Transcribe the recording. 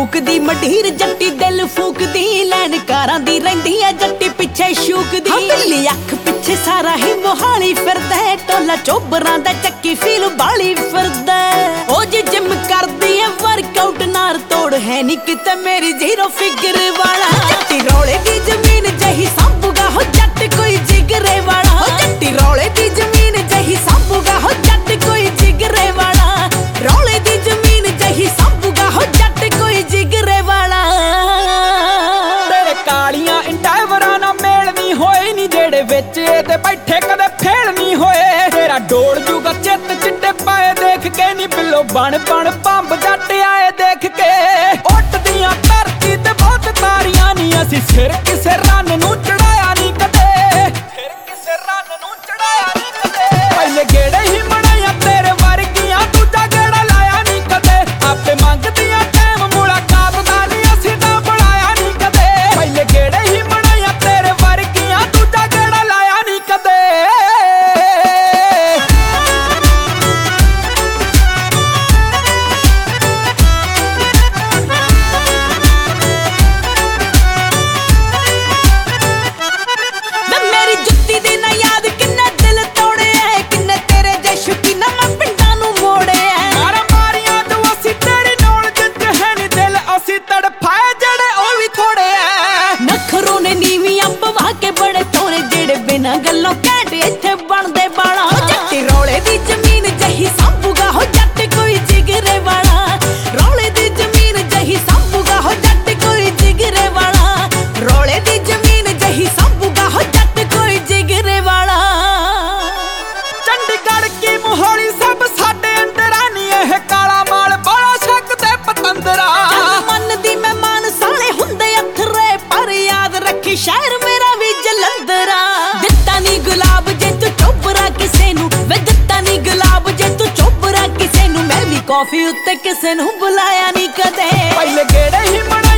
ਫੂਕਦੀ ਮਢੀਰ ਜੱਟੀ ਦਿਲ ਫੂਕਦੀ ਲੈਣ ਕਾਰਾਂ ਦੀ ਰਹਿੰਦੀ ਆ ਜੱਟੀ ਪਿੱਛੇ ਸ਼ੂਕਦੀ ਬਿੱਲੀ ਅੱਖ ਪਿੱਛੇ ਸਾਰਾ ਹੀ ਮੋਹਾਲੀ ਫਿਰਦਾ ਟੋਲਾ ਚੋਬਰਾਂ ਦਾ ਚੱਕੀ ਫੀਲ ਬਾਲੀ ਫਿਰਦਾ ਉਹ ਜੇ ਜਿਮ ਕਰਦੀ ਐ ਵਰਕਆਊਟ ਨਾਰ ਤੋੜ ਹੈ ਨੀ ਕਿਤੇ ਮੇਰੀ ਜ਼ੀਰੋ ਫਿਗਰ ਵਾਲਾ ਜੱਟੀ ਰੌਲੇ ਦੀ ਜ਼ਮੀਨ ਜਹੀ ਸਾਂਭੂਗਾ ਹੋ ਜੱਟ ਕੋਈ ਜਿਗਰੇ ਵਾਲਾ ਹੋ ਜੱਟੀ ਰੌਲੇ ਦੀ ਜ਼ਮੀਨ ਜਹੀ ਸਾਂਭੂਗਾ ਹੋ ਜੱਟ ਕੋਈ ਜਿਗਰੇ ਵਾਲਾ ਰੌਲੇ ਦੀ ਜ਼ਮੀਨ ਜਹੀ ਸਾਂਭੂਗਾ ਹੋ ਜੱਟ ਕੋਈ ਜਿਗਰੇ ਵਾਲਾ ਤੇਰੇ ਕਾਲੀਆਂ ਇੰਡਾਈਵਰਾਂ ਨਾਲ ਮੇਲ ਨਹੀਂ ਹੋਏ ਨੀ ਜਿਹੜੇ ਵਿੱਚ ਇਹਦੇ ਬੈਠੇ ਕਦੇ ਫੇਲ ਨਹੀਂ ਹੋਏ ਤੇਰਾ ਡੋਲ ਜੂਗਾ ਚਿੱਤ ਚਿੱਟੇ ਪਾਏ ਦੇਖ ਕੇ ਨੀ ਬਿੱਲੋ ਬਣ ਪੰਬ ਜੱਟ ਆਏ ਦੇਖ ਕੇ ਉੱਠਦੀਆਂ ਧਰਤੀ ਤੇ ਬਹੁਤ ਤਾਰੀਆਂ ਨੀ ਅਸੀਂ ਸਿਰ ਕਿਸੇ ਰੰਨ ਨੂੰ ਚੜਾਇਆ ਨੀ ਕਦੇ ਸਿਰ ਕਿਸੇ ਰੰਨ ਨੂੰ ਚੜਾਇਆ ਨੀ ਕਦੇ ਪਹਿਲੇ ਗੇੜੇ ਹੀ ਮਣਾਇਆ ਤੇਰੇ ਵਰਗੀਆਂ ਦੂਜਾ ਗੇੜਾ ਲਾਇਆ ਨੀ ਕਦੇ ਆਪੇ ਮੰਗਦੀਆਂ ਟਾਈਮ ਮੁਲਾਕਾਤ ਦਾ ਨੀ ਅਸੀਂ ਤਾਂ ਬਣਾਇਆ ਨੀ ਕਦੇ ਪਹਿਲੇ ਗੇੜੇ ਹੀ ਮਣਾਇਆ ਤੇਰੇ ਵਰਗੀਆਂ ਦੂਜਾ ਗੇੜਾ ਲਾਇਆ ਨੀ ਕਦੇ ਬਿਨਾਂ ਗੱਲੋਂ ਘੈਂਟ ਇੱਥੇ ਬਣਦੇ ਬਾਲਾ ਜੱਟੀ ਰੌਲੇ ਦੀ ਜ਼ਮੀਨ ਜਹੀ ਸਾਂਭੂਗਾ ਹੋ ਜੱਟ ਕੋਈ ਜਿਗਰੇ ਵਾਲਾ ਰੌਲੇ ਦੀ ਜ਼ਮੀਨ ਜਹੀ ਸਾਂਭੂਗਾ ਹੋ ਜੱਟ ਕੋਈ ਜਿਗਰੇ ਵਾਲਾ ਰੌਲੇ ਦੀ ਜ਼ਮੀਨ ਜਹੀ ਸਾਂਭੂਗਾ ਹੋ ਜੱਟ ਕੋਈ ਜਿਗਰੇ ਵਾਲਾ ਚੰਡੀਗੜ੍ਹ ਕੀ ਮੋਹਾਲੀ ਸਭ ਸਾਡੇ ਅੰਦਰਾਂ ਨੀ ਇਹ ਕਾਲਾ ਮਾਲ ਬੜਾ ਸ਼ੱਕ ਤੇ ਪਤੰਦਰਾ ਮੰਨਦੀ ਮੈਂ ਮਾਨ ਸਾਲੇ ਹੁੰਦੇ ਅਥਰੇ ਪਰ ਯਾਦ ਰੱਖੀ ਸ਼ਹਿਰ ਮੇਰਾ ਵੀ ਜਲੰਧਰਾ ਦਿੱਤਾ ਨੀ ਗੁਲਾਬ ਜੇ ਤੂੰ ਚੋਬਰਾ ਕਿਸੇ ਨੂੰ ਵੇ ਦਿੱਤਾ ਨੀ ਗੁਲਾਬ ਜੇ ਤੂੰ ਚੋਬਰਾ ਕਿਸੇ ਨੂੰ ਮੈਂ ਵੀ ਕਾਫੀ ਉੱਤੇ ਕਿਸੇ ਨੂੰ ਬੁਲਾਇਆ ਨੀ ਕਦੇ ਪਹਿਲੇ ਗੇੜੇ ਹੀ